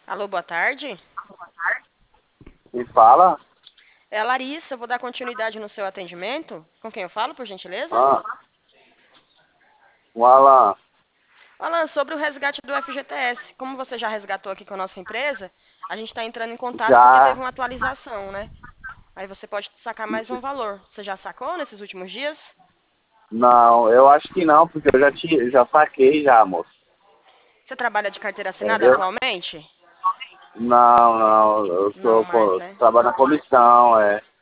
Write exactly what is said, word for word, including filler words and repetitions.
Alô, boa tarde. E fala? É a Larissa, eu vou dar continuidade no seu atendimento. Com quem eu falo, por gentileza? Ah, o Alan, Alan, sobre o resgate do F G T S. Como você já resgatou aqui com a nossa empresa, a gente está entrando em contato porque já. teve uma atualização, né? Aí você pode sacar mais um valor. Você já sacou nesses últimos dias? Não, eu acho que não, porque eu já, te, já saquei já, moço. Você trabalha de carteira assinada Entendeu? atualmente? Não, não, eu Não sou, mais, co- né? trabalho na comissão, é.